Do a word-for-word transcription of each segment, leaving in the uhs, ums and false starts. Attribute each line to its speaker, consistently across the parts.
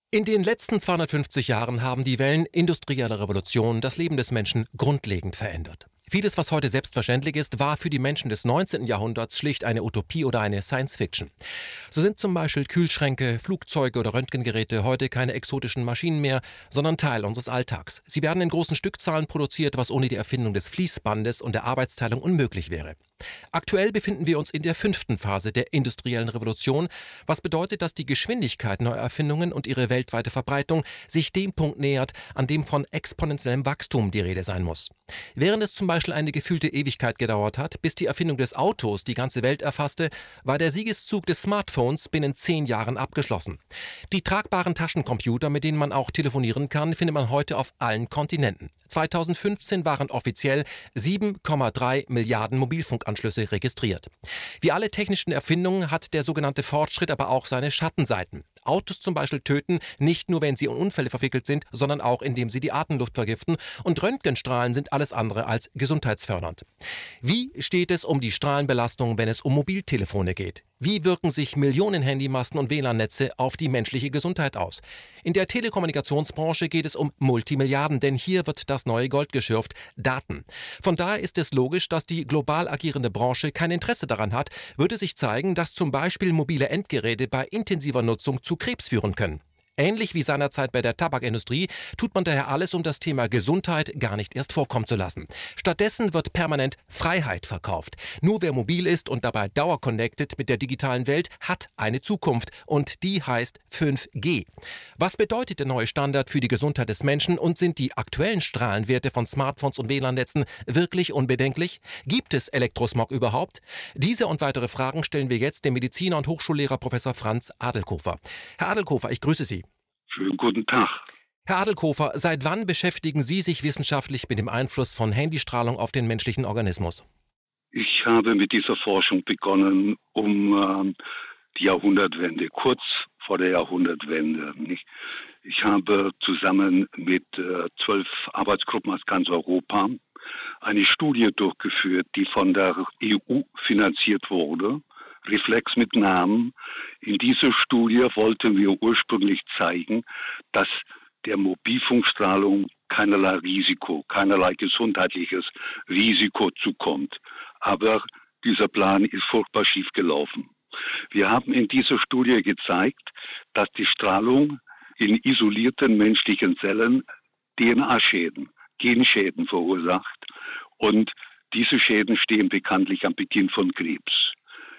Speaker 1: In den letzten zweihundertfünfzig Jahren haben die Wellen industrieller Revolution das Leben des Menschen grundlegend verändert. Vieles, was heute selbstverständlich ist, war für die Menschen des neunzehnten Jahrhunderts schlicht eine Utopie oder eine Science-Fiction. So sind zum Beispiel Kühlschränke, Flugzeuge oder Röntgengeräte heute keine exotischen Maschinen mehr, sondern Teil unseres Alltags. Sie werden in großen Stückzahlen produziert, was ohne die Erfindung des Fließbandes und der Arbeitsteilung unmöglich wäre. Aktuell befinden wir uns in der fünften Phase der industriellen Revolution, was bedeutet, dass die Geschwindigkeit neuer Erfindungen und ihre weltweite Verbreitung sich dem Punkt nähert, an dem von exponentiellem Wachstum die Rede sein muss. Während es zum Beispiel eine gefühlte Ewigkeit gedauert hat, bis die Erfindung des Autos die ganze Welt erfasste, war der Siegeszug des Smartphones binnen zehn Jahren abgeschlossen. Die tragbaren Taschencomputer, mit denen man auch telefonieren kann, findet man heute auf allen Kontinenten. zweitausendfünfzehn waren offiziell sieben Komma drei Milliarden Mobilfunkanschlüsse registriert. Wie alle technischen Erfindungen hat der sogenannte Fortschritt aber auch seine Schattenseiten. Autos zum Beispiel töten, nicht nur wenn sie in Unfälle verwickelt sind, sondern auch indem sie die Atemluft vergiften, und Röntgenstrahlen sind alles andere als gesundheitsfördernd. Wie steht es um die Strahlenbelastung, wenn es um Mobiltelefone geht? Wie wirken sich Millionen Handymasten und W L A N-Netze auf die menschliche Gesundheit aus? In der Telekommunikationsbranche geht es um Multimilliarden, denn hier wird das neue Gold geschürft: Daten. Von daher ist es logisch, dass die global agierende Branche kein Interesse daran hat, würde sich zeigen, dass zum Beispiel mobile Endgeräte bei intensiver Nutzung zu Krebs führen können. Ähnlich wie seinerzeit bei der Tabakindustrie tut man daher alles, um das Thema Gesundheit gar nicht erst vorkommen zu lassen. Stattdessen wird permanent Freiheit verkauft. Nur wer mobil ist und dabei dauerconnected mit der digitalen Welt, hat eine Zukunft, und die heißt fünf G. Was bedeutet der neue Standard für die Gesundheit des Menschen, und sind die aktuellen Strahlenwerte von Smartphones und W L A N-Netzen wirklich unbedenklich? Gibt es Elektrosmog überhaupt? Diese und weitere Fragen stellen wir jetzt dem Mediziner und Hochschullehrer Professor Franz Adelkofer. Herr Adelkofer, ich grüße Sie.
Speaker 2: Schönen guten Tag.
Speaker 1: Herr Adelkofer, seit wann beschäftigen Sie sich wissenschaftlich mit dem Einfluss von Handystrahlung auf den menschlichen Organismus?
Speaker 2: Ich habe mit dieser Forschung begonnen um äh, die Jahrhundertwende, kurz vor der Jahrhundertwende. Nicht? Ich habe zusammen mit äh, zwölf Arbeitsgruppen aus ganz Europa eine Studie durchgeführt, die von der E U finanziert wurde. Reflex mit Namen. In dieser Studie wollten wir ursprünglich zeigen, dass der Mobilfunkstrahlung keinerlei Risiko, keinerlei gesundheitliches Risiko zukommt. Aber dieser Plan ist furchtbar schief gelaufen. Wir haben in dieser Studie gezeigt, dass die Strahlung in isolierten menschlichen Zellen D N A-Schäden, Genschäden verursacht. Und diese Schäden stehen bekanntlich am Beginn von Krebs.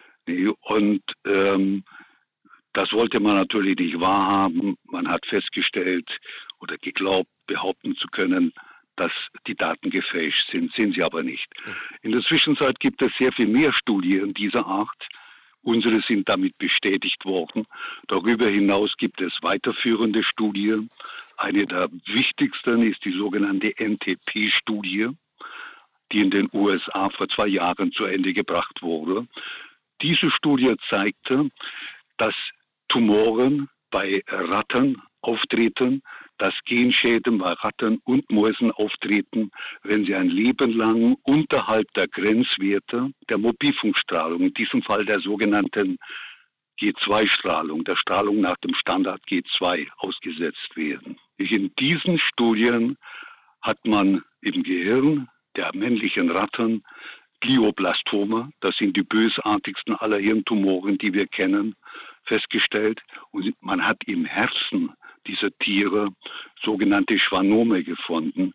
Speaker 2: Und ähm, das wollte man natürlich nicht wahrhaben. Man hat festgestellt oder geglaubt, behaupten zu können, dass die Daten gefälscht sind, sind sie aber nicht. In der Zwischenzeit gibt es sehr viel mehr Studien dieser Art. Unsere sind damit bestätigt worden. Darüber hinaus gibt es weiterführende Studien. Eine der wichtigsten ist die sogenannte N T P-Studie, die in den U S A vor zwei Jahren zu Ende gebracht wurde. Diese Studie zeigte, dass Tumoren bei Ratten auftreten, dass Genschäden bei Ratten und Mäusen auftreten, wenn sie ein Leben lang unterhalb der Grenzwerte der Mobilfunkstrahlung, in diesem Fall der sogenannten G zwei Strahlung, der Strahlung nach dem Standard G zwei, ausgesetzt werden. In diesen Studien hat man im Gehirn der männlichen Ratten Glioblastome, das sind die bösartigsten aller Hirntumoren, die wir kennen, festgestellt. Und man hat im Herzen dieser Tiere sogenannte Schwannome gefunden.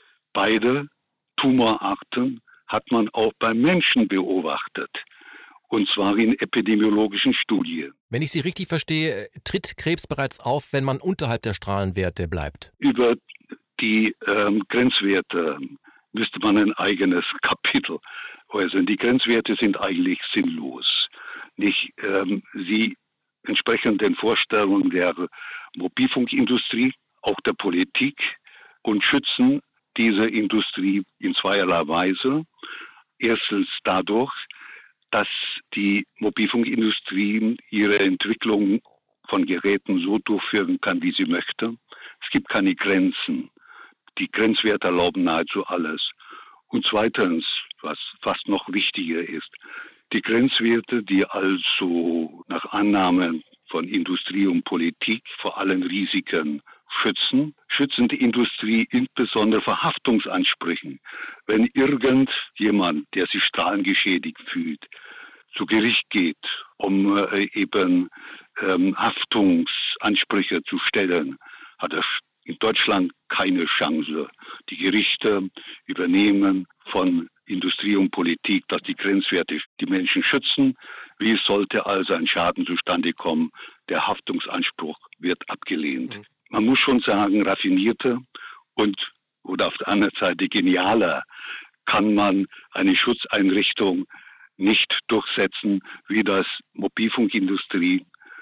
Speaker 2: Beide Tumorarten hat man auch beim Menschen beobachtet, und zwar in epidemiologischen Studien.
Speaker 1: Wenn ich Sie richtig verstehe, tritt Krebs bereits auf, wenn man unterhalb der Strahlenwerte bleibt?
Speaker 2: Über die ähm, Grenzwerte müsste man ein eigenes Kapitel äußern. Die Grenzwerte sind eigentlich sinnlos. Nicht, ähm, sie entsprechen den Vorstellungen der Mobilfunkindustrie, auch der Politik, und schützen diese Industrie in zweierlei Weise. Erstens dadurch, dass die Mobilfunkindustrie ihre Entwicklung von Geräten so durchführen kann, wie sie möchte. Es gibt keine Grenzen. Die Grenzwerte erlauben nahezu alles. Und zweitens, was fast noch wichtiger ist, die Grenzwerte, die also nach Annahme von Industrie und Politik vor allen Risiken schützen, schützen die Industrie insbesondere vor Haftungsansprüchen. Wenn irgendjemand, der sich strahlengeschädigt fühlt, zu Gericht geht, um äh, eben ähm, Haftungsansprüche zu stellen, hat er in Deutschland keine Chance. Die Gerichte übernehmen von Industrie und Politik, dass die Grenzwerte die Menschen schützen. Wie sollte also ein Schaden zustande kommen? Der Haftungsanspruch wird abgelehnt. Mhm. Man muss schon sagen, raffinierter und oder auf der anderen Seite genialer kann man eine Schutzeinrichtung nicht durchsetzen, wie das Mobilfunkindustrie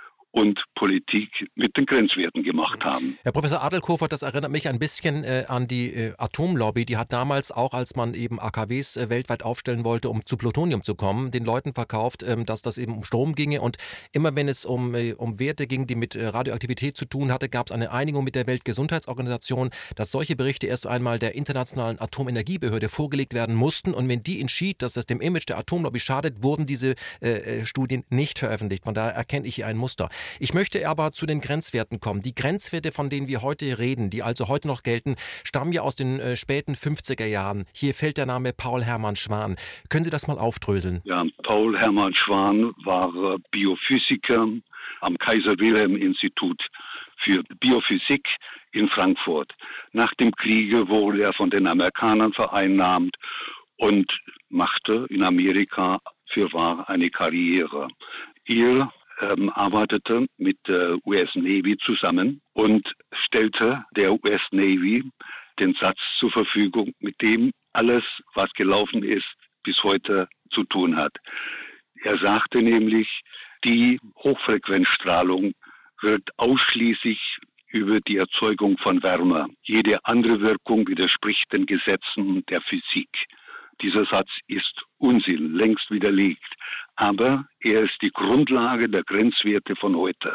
Speaker 2: und Politik mit den Grenzwerten gemacht haben.
Speaker 1: Herr Professor Adelkofer, das erinnert mich ein bisschen äh, an die äh, Atomlobby. Die hat damals auch, als man eben A K Ws äh, weltweit aufstellen wollte, um zu Plutonium zu kommen, den Leuten verkauft, ähm, dass das eben um Strom ginge. Und immer wenn es um, äh, um Werte ging, die mit äh, Radioaktivität zu tun hatte, gab es eine Einigung mit der Weltgesundheitsorganisation, dass solche Berichte erst einmal der Internationalen Atomenergiebehörde vorgelegt werden mussten. Und wenn die entschied, dass das dem Image der Atomlobby schadet, wurden diese äh, Studien nicht veröffentlicht. Von daher erkenne ich hier ein Muster. Ich möchte aber zu den Grenzwerten kommen. Die Grenzwerte, von denen wir heute reden, die also heute noch gelten, stammen ja aus den äh, späten fünfziger Jahren. Hier fällt der Name Paul Hermann Schwan. Können Sie das mal aufdröseln?
Speaker 2: Ja, Paul Hermann Schwan war äh, Biophysiker am Kaiser-Wilhelm-Institut für Biophysik in Frankfurt. Nach dem Kriege wurde er von den Amerikanern vereinnahmt und machte in Amerika fürwahr eine Karriere. Er Ähm, arbeitete mit der U S Navy zusammen und stellte der U S Navy den Satz zur Verfügung, mit dem alles, was gelaufen ist, bis heute zu tun hat. Er sagte nämlich, die Hochfrequenzstrahlung wird ausschließlich über die Erzeugung von Wärme. Jede andere Wirkung widerspricht den Gesetzen der Physik. Dieser Satz ist Unsinn, längst widerlegt. Aber er ist die Grundlage der Grenzwerte von heute.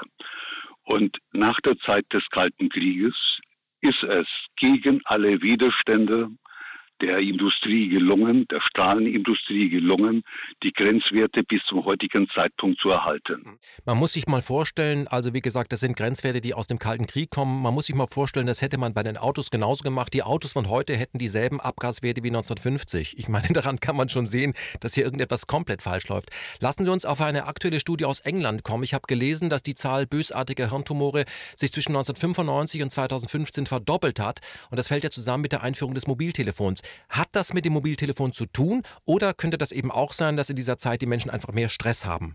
Speaker 2: Und nach der Zeit des Kalten Krieges ist es gegen alle Widerstände der Industrie gelungen, der Strahlenindustrie gelungen, die Grenzwerte bis zum heutigen Zeitpunkt zu erhalten.
Speaker 1: Man muss sich mal vorstellen, also wie gesagt, das sind Grenzwerte, die aus dem Kalten Krieg kommen. Man muss sich mal vorstellen, das hätte man bei den Autos genauso gemacht. Die Autos von heute hätten dieselben Abgaswerte wie neunzehnhundertfünfzig. Ich meine, daran kann man schon sehen, dass hier irgendetwas komplett falsch läuft. Lassen Sie uns auf eine aktuelle Studie aus England kommen. Ich habe gelesen, dass die Zahl bösartiger Hirntumore sich zwischen neunzehnhundertfünfundneunzig und zweitausendfünfzehn verdoppelt hat. Und das fällt ja zusammen mit der Einführung des Mobiltelefons. Hat das mit dem Mobiltelefon zu tun oder könnte das eben auch sein, dass in dieser Zeit die Menschen einfach mehr Stress haben?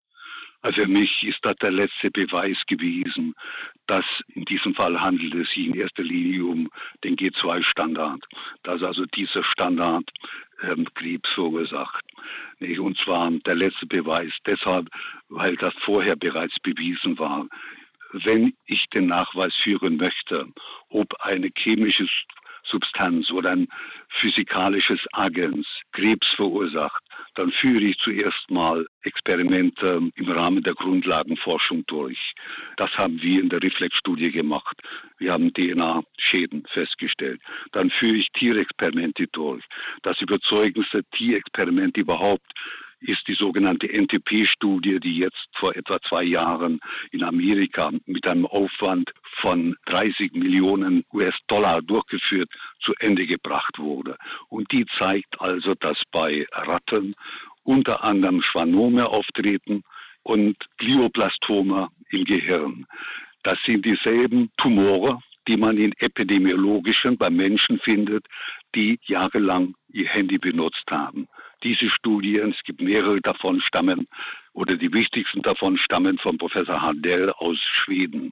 Speaker 2: Also für mich ist das der letzte Beweis gewesen, dass in diesem Fall handelt es sich in erster Linie um den G zwei Standard, dass also dieser Standard ähm, Krebs verursacht. Und zwar der letzte Beweis deshalb, weil das vorher bereits bewiesen war. Wenn ich den Nachweis führen möchte, ob eine chemische Substanz oder ein physikalisches Agens Krebs verursacht, dann führe ich zuerst mal Experimente im Rahmen der Grundlagenforschung durch. Das haben wir in der Reflex-Studie gemacht. Wir haben D N A-Schäden festgestellt. Dann führe ich Tierexperimente durch. Das überzeugendste Tierexperiment überhaupt ist die sogenannte N T P-Studie, die jetzt vor etwa zwei Jahren in Amerika mit einem Aufwand von dreißig Millionen U S-Dollar durchgeführt zu Ende gebracht wurde. Und die zeigt also, dass bei Ratten unter anderem Schwannome auftreten und Glioblastome im Gehirn. Das sind dieselben Tumore, die man in epidemiologischen bei Menschen findet, die jahrelang ihr Handy benutzt haben. Diese Studien, es gibt mehrere davon, stammen, oder die wichtigsten davon stammen von Professor Hardell aus Schweden.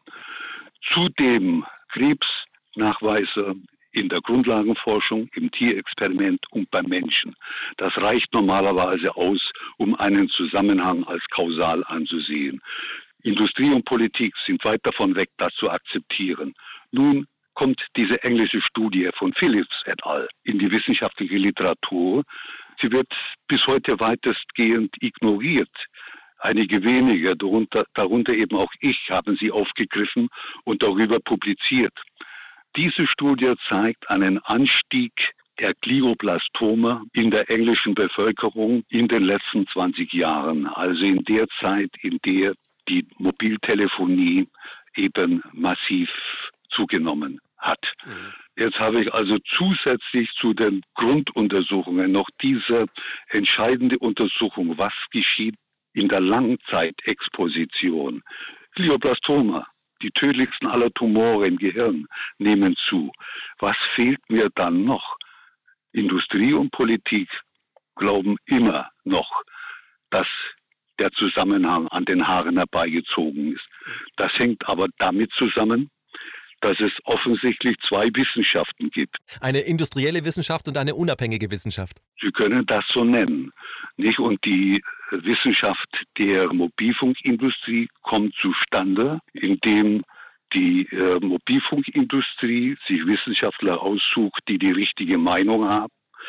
Speaker 2: Zudem Krebsnachweise in der Grundlagenforschung, im Tierexperiment und beim Menschen. Das reicht normalerweise aus, um einen Zusammenhang als kausal anzusehen. Industrie und Politik sind weit davon weg, das zu akzeptieren. Nun kommt diese englische Studie von Phillips et al. In die wissenschaftliche Literatur. Sie wird bis heute weitestgehend ignoriert. Einige wenige, darunter, darunter eben auch ich, haben sie aufgegriffen und darüber publiziert. Diese Studie zeigt einen Anstieg der Glioblastome in der englischen Bevölkerung in den letzten zwanzig Jahren, also in der Zeit, in der die Mobiltelefonie eben massiv zugenommen hat. Mhm. Jetzt habe ich also zusätzlich zu den Grunduntersuchungen noch diese entscheidende Untersuchung, was geschieht in der Langzeitexposition. Glioblastoma, die tödlichsten aller Tumore im Gehirn, nehmen zu. Was fehlt mir dann noch? Industrie und Politik glauben immer noch, dass der Zusammenhang an den Haaren herbeigezogen ist. Das hängt aber damit zusammen, dass es offensichtlich zwei Wissenschaften gibt.
Speaker 1: Eine industrielle Wissenschaft und eine unabhängige Wissenschaft.
Speaker 2: Sie können das so nennen, nicht? Und die Wissenschaft der Mobilfunkindustrie kommt zustande, indem die äh, Mobilfunkindustrie sich Wissenschaftler aussucht, die die richtige Meinung haben.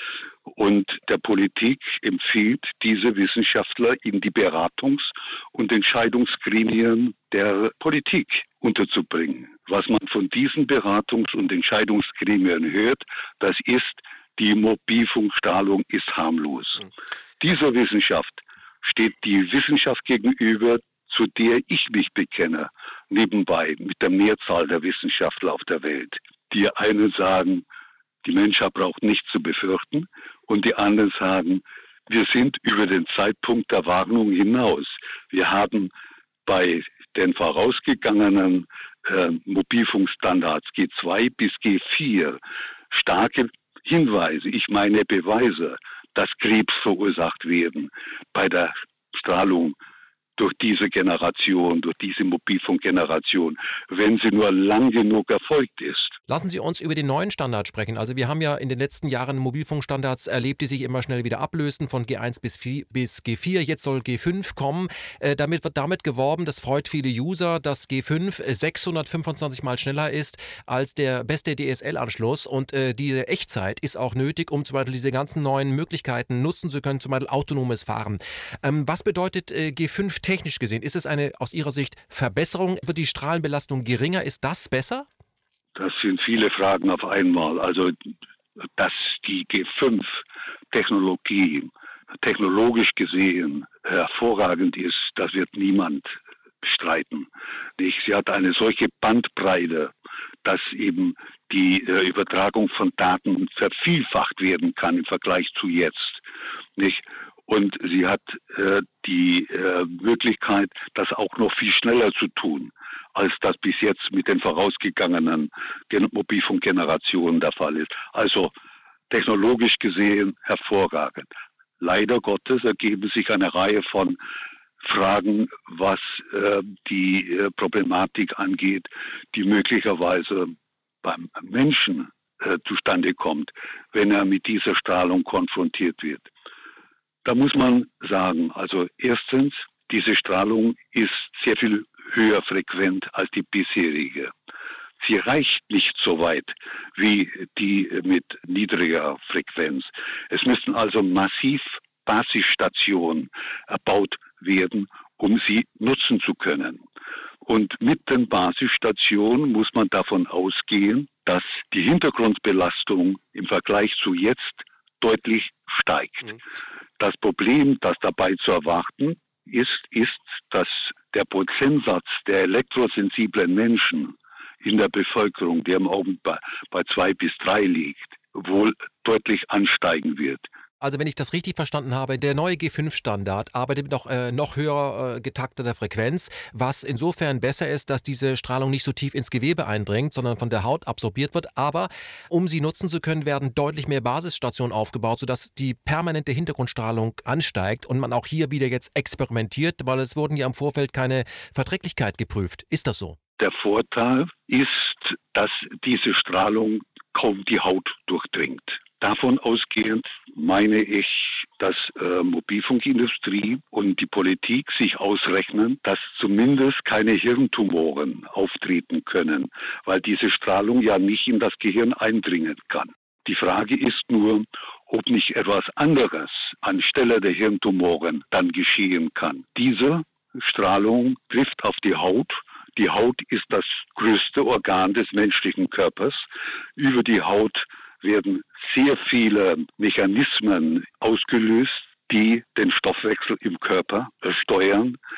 Speaker 2: Und der Politik empfiehlt, diese Wissenschaftler in die Beratungs- und Entscheidungsgremien der Politik unterzubringen. Was man von diesen Beratungs- und Entscheidungsgremien hört, das ist, die Mobilfunkstrahlung ist harmlos. Mhm. Dieser Wissenschaft steht die Wissenschaft gegenüber, zu der ich mich bekenne, nebenbei mit der Mehrzahl der Wissenschaftler auf der Welt. Die einen sagen, die Menschheit braucht nichts zu befürchten, und die anderen sagen, wir sind über den Zeitpunkt der Warnung hinaus. Wir haben bei den vorausgegangenen äh, Mobilfunkstandards G zwei bis G vier starke Hinweise, ich meine Beweise, dass Krebs verursacht werden bei der Strahlung durch diese Generation, durch diese Mobilfunkgeneration, wenn sie nur lang genug erfolgt ist.
Speaker 1: Lassen Sie uns über den neuen Standard sprechen. Also wir haben ja in den letzten Jahren Mobilfunkstandards erlebt, die sich immer schnell wieder ablösten, von G eins bis G vier. Jetzt soll G fünf kommen. Äh, damit wird damit geworben, das freut viele User, dass G fünf sechshundertfünfundzwanzig Mal schneller ist als der beste D S L-Anschluss. Und äh, diese Echtzeit ist auch nötig, um zum Beispiel diese ganzen neuen Möglichkeiten nutzen zu können, zum Beispiel autonomes Fahren. Ähm, was bedeutet äh, G fünf technisch gesehen? Ist es eine aus Ihrer Sicht Verbesserung? Wird die Strahlenbelastung geringer? Ist das besser?
Speaker 2: Das sind viele Fragen auf einmal. Also, dass die G fünf Technologie technologisch gesehen hervorragend ist, das wird niemand bestreiten. Sie hat eine solche Bandbreite, dass eben die Übertragung von Daten vervielfacht werden kann im Vergleich zu jetzt. Nicht? Und sie hat äh, die äh, Möglichkeit, das auch noch viel schneller zu tun, als das bis jetzt mit den vorausgegangenen Gen- Mobilfunkgenerationen der Fall ist. Also technologisch gesehen hervorragend. Leider Gottes ergeben sich eine Reihe von Fragen, was äh, die äh, Problematik angeht, die möglicherweise beim Menschen äh, zustande kommt, wenn er mit dieser Strahlung konfrontiert wird. Da muss man sagen, also erstens, diese Strahlung ist sehr viel höher frequent als die bisherige. Sie reicht nicht so weit wie die mit niedriger Frequenz. Es müssten also massiv Basisstationen erbaut werden, um sie nutzen zu können. Und mit den Basisstationen muss man davon ausgehen, dass die Hintergrundbelastung im Vergleich zu jetzt deutlich steigt. Mhm. Das Problem, das dabei zu erwarten ist, ist, dass der Prozentsatz der elektrosensiblen Menschen in der Bevölkerung, der im Augenblick bei, bei zwei bis drei liegt, wohl deutlich ansteigen wird.
Speaker 1: Also wenn ich das richtig verstanden habe, der neue G fünf Standard arbeitet mit noch, äh, noch höher äh, getakteter Frequenz, was insofern besser ist, dass diese Strahlung nicht so tief ins Gewebe eindringt, sondern von der Haut absorbiert wird. Aber um sie nutzen zu können, werden deutlich mehr Basisstationen aufgebaut, sodass die permanente Hintergrundstrahlung ansteigt und man auch hier wieder jetzt experimentiert, weil es wurden ja im Vorfeld keine Verträglichkeit geprüft. Ist das so?
Speaker 2: Der Vorteil ist, dass diese Strahlung kaum die Haut durchdringt. Davon ausgehend meine ich, dass äh, Mobilfunkindustrie und die Politik sich ausrechnen, dass zumindest keine Hirntumoren auftreten können, weil diese Strahlung ja nicht in das Gehirn eindringen kann. Die Frage ist nur, ob nicht etwas anderes anstelle der Hirntumoren dann geschehen kann. Diese Strahlung trifft auf die Haut. Die Haut ist das größte Organ des menschlichen Körpers. Über die Haut werden sehr viele Mechanismen ausgelöst, die den Stoffwechsel im Körper steuern.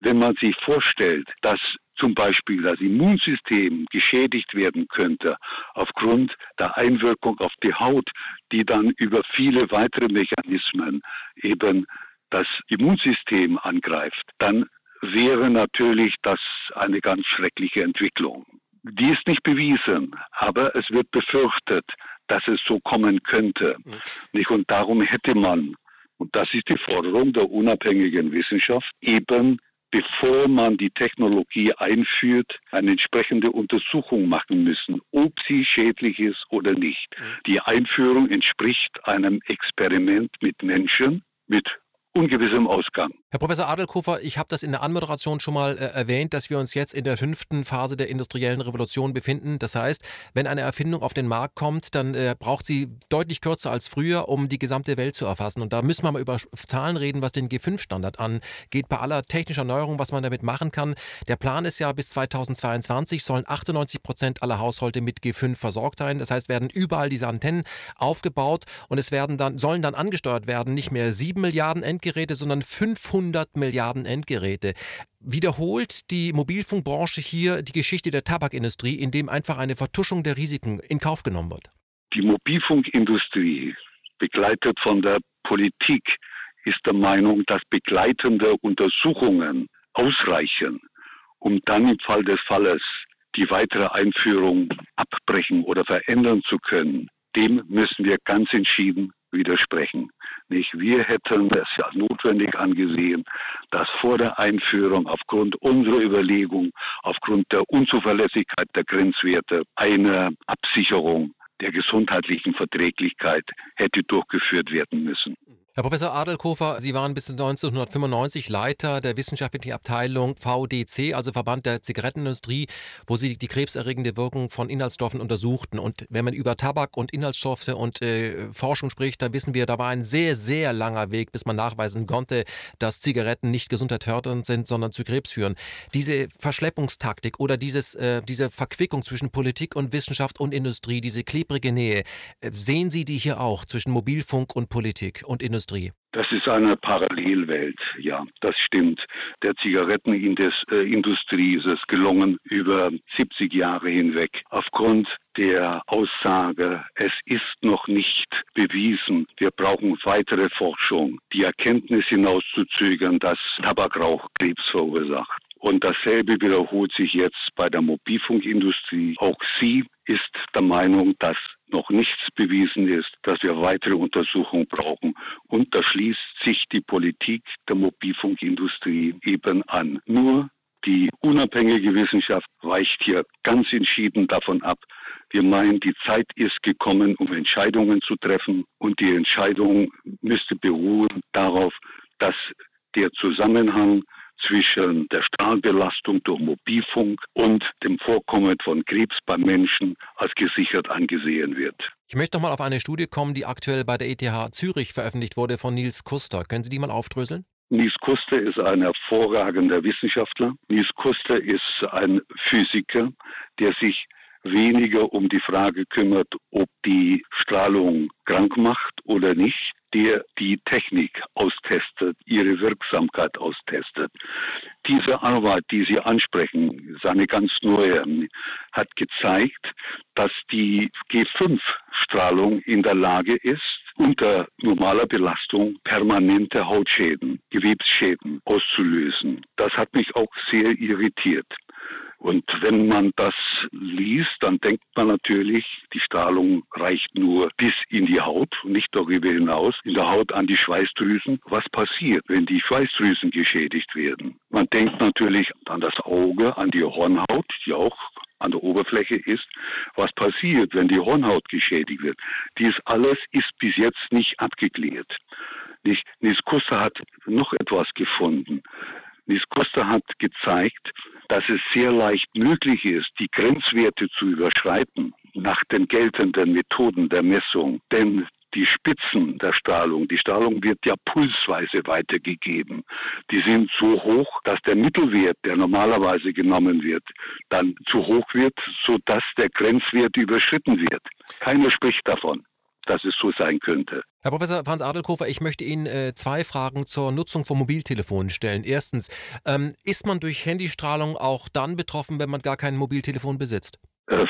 Speaker 2: Wenn man sich vorstellt, dass zum Beispiel das Immunsystem geschädigt werden könnte aufgrund der Einwirkung auf die Haut, die dann über viele weitere Mechanismen eben das Immunsystem angreift, dann wäre natürlich das eine ganz schreckliche Entwicklung. Die ist nicht bewiesen, aber es wird befürchtet, dass es so kommen könnte. Mhm. Nicht? Und darum hätte man, und das ist die Forderung der unabhängigen Wissenschaft, eben bevor man die Technologie einführt, eine entsprechende Untersuchung machen müssen, ob sie schädlich ist oder nicht. Mhm. Die Einführung entspricht einem Experiment mit Menschen, mit ungewissem Ausgang.
Speaker 1: Herr Professor Adelkofer, ich habe das in der Anmoderation schon mal äh, erwähnt, dass wir uns jetzt in der fünften Phase der industriellen Revolution befinden. Das heißt, wenn eine Erfindung auf den Markt kommt, dann äh, braucht sie deutlich kürzer als früher, um die gesamte Welt zu erfassen. Und da müssen wir mal über Zahlen reden, was den G fünf Standard angeht, bei aller technischer Neuerung, was man damit machen kann. Der Plan ist ja, bis zweitausendzweiundzwanzig sollen achtundneunzig Prozent aller Haushalte mit G fünf versorgt sein. Das heißt, werden überall diese Antennen aufgebaut und es werden dann, sollen dann angesteuert werden, nicht mehr sieben Milliarden Endgeräte, sondern fünfhundert Milliarden Endgeräte. Wiederholt die Mobilfunkbranche hier die Geschichte der Tabakindustrie, indem einfach eine Vertuschung der Risiken in Kauf genommen wird?
Speaker 2: Die Mobilfunkindustrie, begleitet von der Politik, ist der Meinung, dass begleitende Untersuchungen ausreichen, um dann im Fall des Falles die weitere Einführung abbrechen oder verändern zu können. Dem müssen wir ganz entschieden widersprechen. Nicht? Wir hätten es ja notwendig angesehen, dass vor der Einführung aufgrund unserer Überlegung, aufgrund der Unzuverlässigkeit der Grenzwerte eine Absicherung der gesundheitlichen Verträglichkeit hätte durchgeführt werden müssen.
Speaker 1: Herr Professor Adelkofer, Sie waren bis neunzehnhundertfünfundneunzig Leiter der wissenschaftlichen Abteilung V D C, also Verband der Zigarettenindustrie, wo Sie die krebserregende Wirkung von Inhaltsstoffen untersuchten. Und wenn man über Tabak und Inhaltsstoffe und äh, Forschung spricht, dann wissen wir, da war ein sehr, sehr langer Weg, bis man nachweisen konnte, dass Zigaretten nicht gesundheitsfördernd sind, sondern zu Krebs führen. Diese Verschleppungstaktik oder dieses, äh, diese Verquickung zwischen Politik und Wissenschaft und Industrie, diese klebrige Nähe, äh, sehen Sie die hier auch zwischen Mobilfunk und Politik und Industrie?
Speaker 2: Das ist eine Parallelwelt, ja, das stimmt. Der Zigarettenindustrie ist es gelungen, über siebzig Jahre hinweg aufgrund der Aussage, es ist noch nicht bewiesen, wir brauchen weitere Forschung, die Erkenntnis hinauszuzögern, dass Tabakrauch Krebs verursacht. Und dasselbe wiederholt sich jetzt bei der Mobilfunkindustrie. Auch sie ist der Meinung, dass noch nichts bewiesen ist, dass wir weitere Untersuchungen brauchen. Und da schließt sich die Politik der Mobilfunkindustrie eben an. Nur die unabhängige Wissenschaft weicht hier ganz entschieden davon ab. Wir meinen, die Zeit ist gekommen, um Entscheidungen zu treffen. Und die Entscheidung müsste beruhen darauf, dass der Zusammenhang zwischen der Strahlbelastung durch Mobilfunk und dem Vorkommen von Krebs beim Menschen als gesichert angesehen wird.
Speaker 1: Ich möchte noch mal auf eine Studie kommen, die aktuell bei der E T H Zürich veröffentlicht wurde von Niels Kuster. Können Sie die mal aufdröseln?
Speaker 2: Niels Kuster ist ein hervorragender Wissenschaftler. Niels Kuster ist ein Physiker, der sich weniger um die Frage kümmert, ob die Strahlung krank macht oder nicht, der die Technik austestet, ihre Wirksamkeit austestet. Diese Arbeit, die Sie ansprechen, ist eine ganz neue, hat gezeigt, dass die G fünf Strahlung in der Lage ist, unter normaler Belastung permanente Hautschäden, Gewebsschäden auszulösen. Das hat mich auch sehr irritiert. Und wenn man das liest, dann denkt man natürlich, die Strahlung reicht nur bis in die Haut, nicht darüber hinaus, in der Haut an die Schweißdrüsen. Was passiert, wenn die Schweißdrüsen geschädigt werden? Man denkt natürlich an das Auge, an die Hornhaut, die auch an der Oberfläche ist. Was passiert, wenn die Hornhaut geschädigt wird? Dies alles ist bis jetzt nicht abgeklärt. Niels Kuster hat noch etwas gefunden. Niels Kuster hat gezeigt, dass es sehr leicht möglich ist, die Grenzwerte zu überschreiten nach den geltenden Methoden der Messung. Denn die Spitzen der Strahlung, die Strahlung wird ja pulsweise weitergegeben. Die sind so hoch, dass der Mittelwert, der normalerweise genommen wird, dann zu hoch wird, sodass der Grenzwert überschritten wird. Keiner spricht davon. dass es so sein könnte.
Speaker 1: Herr Professor Franz Adelkofer, ich möchte Ihnen äh, zwei Fragen zur Nutzung von Mobiltelefonen stellen. Erstens, ähm, ist man durch Handystrahlung auch dann betroffen, wenn man gar kein Mobiltelefon besitzt?
Speaker 2: Äh,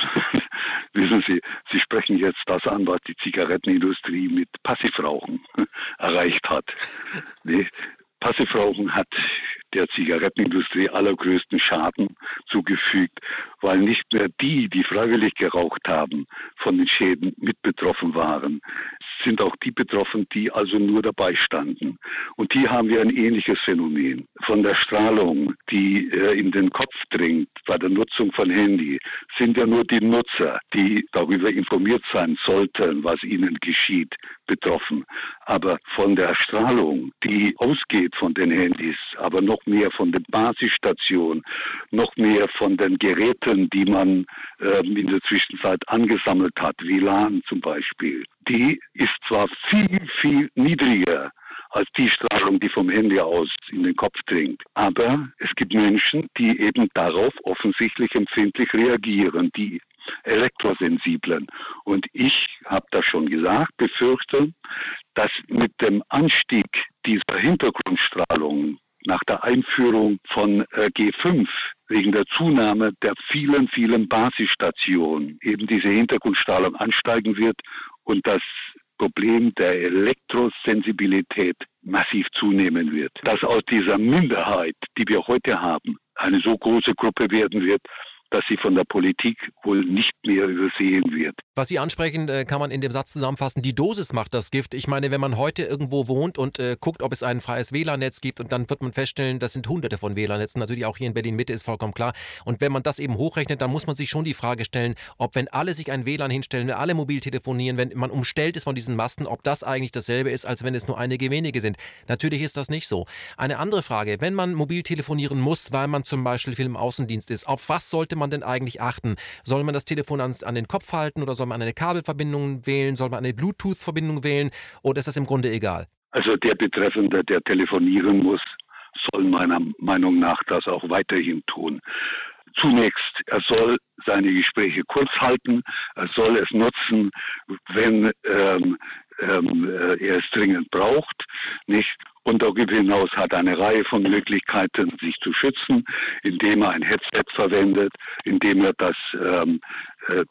Speaker 2: Wissen Sie, Sie sprechen jetzt das an, was die Zigarettenindustrie mit Passivrauchen erreicht hat. Nee, Passivrauchen hat der Zigarettenindustrie allergrößten Schaden zugefügt, weil nicht mehr die, die freiwillig geraucht haben, von den Schäden mit betroffen waren. Es sind auch die betroffen, die also nur dabei standen. Und die haben ja ein ähnliches Phänomen. Von der Strahlung, die äh, in den Kopf dringt bei der Nutzung von Handy, sind ja nur die Nutzer, die darüber informiert sein sollten, was ihnen geschieht, betroffen. Aber von der Strahlung, die ausgeht von den Handys, aber noch mehr von den Basisstationen, noch mehr von den Geräten, die man äh, in der Zwischenzeit angesammelt hat, W L A N zum Beispiel, die ist zwar viel, viel niedriger als die Strahlung, die vom Handy aus in den Kopf dringt. Aber es gibt Menschen, die eben darauf offensichtlich empfindlich reagieren, die Elektrosensiblen. Und ich habe das schon gesagt, befürchte, dass mit dem Anstieg dieser Hintergrundstrahlung nach der Einführung von äh, G fünf wegen der Zunahme der vielen, vielen Basisstationen eben diese Hintergrundstrahlung ansteigen wird und das Problem der Elektrosensibilität massiv zunehmen wird. Dass aus dieser Minderheit, die wir heute haben, eine so große Gruppe werden wird, dass sie von der Politik wohl nicht mehr übersehen wird.
Speaker 1: Was Sie ansprechen, äh, kann man in dem Satz zusammenfassen, die Dosis macht das Gift. Ich meine, wenn man heute irgendwo wohnt und äh, guckt, ob es ein freies W L A N-Netz gibt und dann wird man feststellen, das sind hunderte von W L A N-Netzen, natürlich auch hier in Berlin-Mitte ist vollkommen klar. Und wenn man das eben hochrechnet, dann muss man sich schon die Frage stellen, ob wenn alle sich ein W L A N hinstellen, wenn alle mobil telefonieren, wenn man umstellt ist von diesen Masten, ob das eigentlich dasselbe ist, als wenn es nur einige wenige sind. Natürlich ist das nicht so. Eine andere Frage, wenn man mobil telefonieren muss, weil man zum Beispiel im Außendienst ist, auf was sollte man denn eigentlich achten? Soll man das Telefon an, an den Kopf halten oder soll man eine Kabelverbindung wählen? Soll man eine Bluetooth-Verbindung wählen? Oder ist das im Grunde egal?
Speaker 2: Also der Betreffende, der telefonieren muss, soll meiner Meinung nach das auch weiterhin tun. Zunächst, er soll seine Gespräche kurz halten, er soll es nutzen, wenn ähm, ähm, er es dringend braucht, nicht? Und darüber hinaus hat er eine Reihe von Möglichkeiten, sich zu schützen, indem er ein Headset verwendet, indem er das ähm, äh,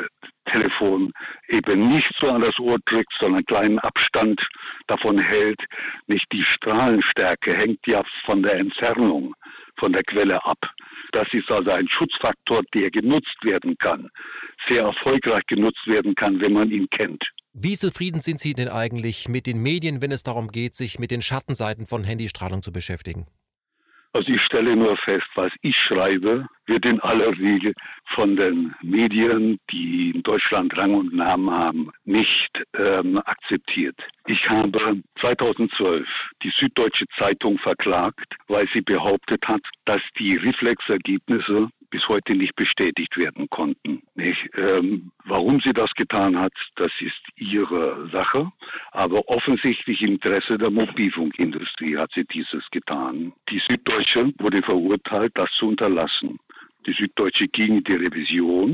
Speaker 2: Telefon eben nicht so an das Ohr drückt, sondern einen kleinen Abstand davon hält. Nicht die Strahlenstärke hängt ja von der Entfernung von der Quelle ab. Das ist also ein Schutzfaktor, der genutzt werden kann, sehr erfolgreich genutzt werden kann, wenn man ihn kennt.
Speaker 1: Wie zufrieden sind Sie denn eigentlich mit den Medien, wenn es darum geht, sich mit den Schattenseiten von Handystrahlung zu beschäftigen?
Speaker 2: Also ich stelle nur fest, was ich schreibe, wird in aller Regel von den Medien, die in Deutschland Rang und Namen haben, nicht ähm, akzeptiert. Ich habe zweitausendzwölf die Süddeutsche Zeitung verklagt, weil sie behauptet hat, dass die Reflexergebnisse bis heute nicht bestätigt werden konnten. Nicht? Ähm, warum sie das getan hat, das ist ihre Sache. Aber offensichtlich im Interesse der Mobilfunkindustrie hat sie dieses getan. Die Süddeutsche wurde verurteilt, das zu unterlassen. Die Süddeutsche ging in die Revision.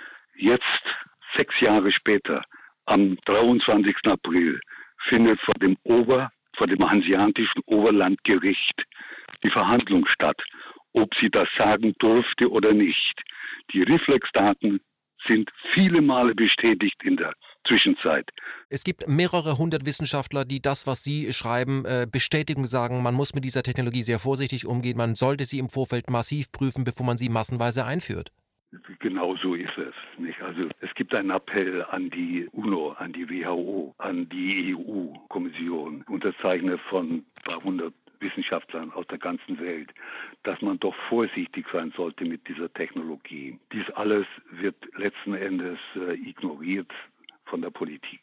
Speaker 2: Jetzt, sechs Jahre später, am dreiundzwanzigsten April, findet vor dem Ober, vor dem Hanseatischen Oberlandgericht die Verhandlung statt, ob sie das sagen durfte oder nicht. Die Reflexdaten sind viele Male bestätigt in der Zwischenzeit.
Speaker 1: Es gibt mehrere hundert Wissenschaftler, die das, was Sie schreiben, bestätigen, sagen, man muss mit dieser Technologie sehr vorsichtig umgehen, man sollte sie im Vorfeld massiv prüfen, bevor man sie massenweise einführt.
Speaker 2: Genau so ist es. Nicht? Also es gibt einen Appell an die UNO, an die W H O, an die E U-Kommission, unterzeichnet von hundert Wissenschaftlern aus der ganzen Welt, dass man doch vorsichtig sein sollte mit dieser Technologie. Dies alles wird letzten Endes äh, ignoriert von der Politik.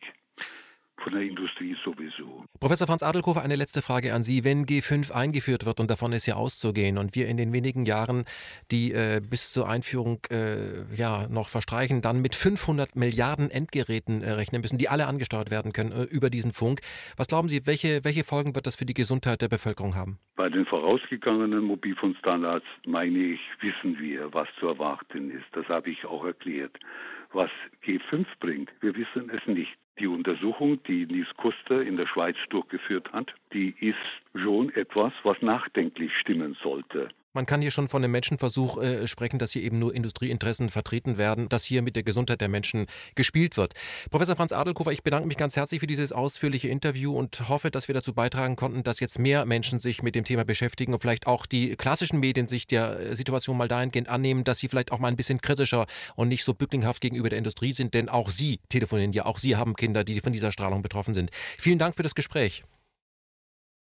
Speaker 2: Von der Industrie sowieso.
Speaker 1: Professor Franz Adelkofer, eine letzte Frage an Sie. Wenn G fünf eingeführt wird und davon ist ja auszugehen und wir in den wenigen Jahren, die äh, bis zur Einführung äh, ja noch verstreichen, dann mit fünfhundert Milliarden Endgeräten äh, rechnen müssen, die alle angesteuert werden können äh, über diesen Funk. Was glauben Sie, welche, welche Folgen wird das für die Gesundheit der Bevölkerung haben?
Speaker 2: Bei den vorausgegangenen Mobilfunkstandards, meine ich, wissen wir, was zu erwarten ist. Das habe ich auch erklärt. Was G fünf bringt, wir wissen es nicht. Die Untersuchung, die Nils Kuster in der Schweiz durchgeführt hat, die ist schon etwas, was nachdenklich stimmen sollte.
Speaker 1: Man kann hier schon von einem Menschenversuch äh, sprechen, dass hier eben nur Industrieinteressen vertreten werden, dass hier mit der Gesundheit der Menschen gespielt wird. Professor Franz Adelkofer, ich bedanke mich ganz herzlich für dieses ausführliche Interview und hoffe, dass wir dazu beitragen konnten, dass jetzt mehr Menschen sich mit dem Thema beschäftigen und vielleicht auch die klassischen Medien sich der Situation mal dahingehend annehmen, dass sie vielleicht auch mal ein bisschen kritischer und nicht so bücklinghaft gegenüber der Industrie sind, denn auch sie telefonieren ja, auch sie haben Kinder, die von dieser Strahlung betroffen sind. Vielen Dank für das Gespräch.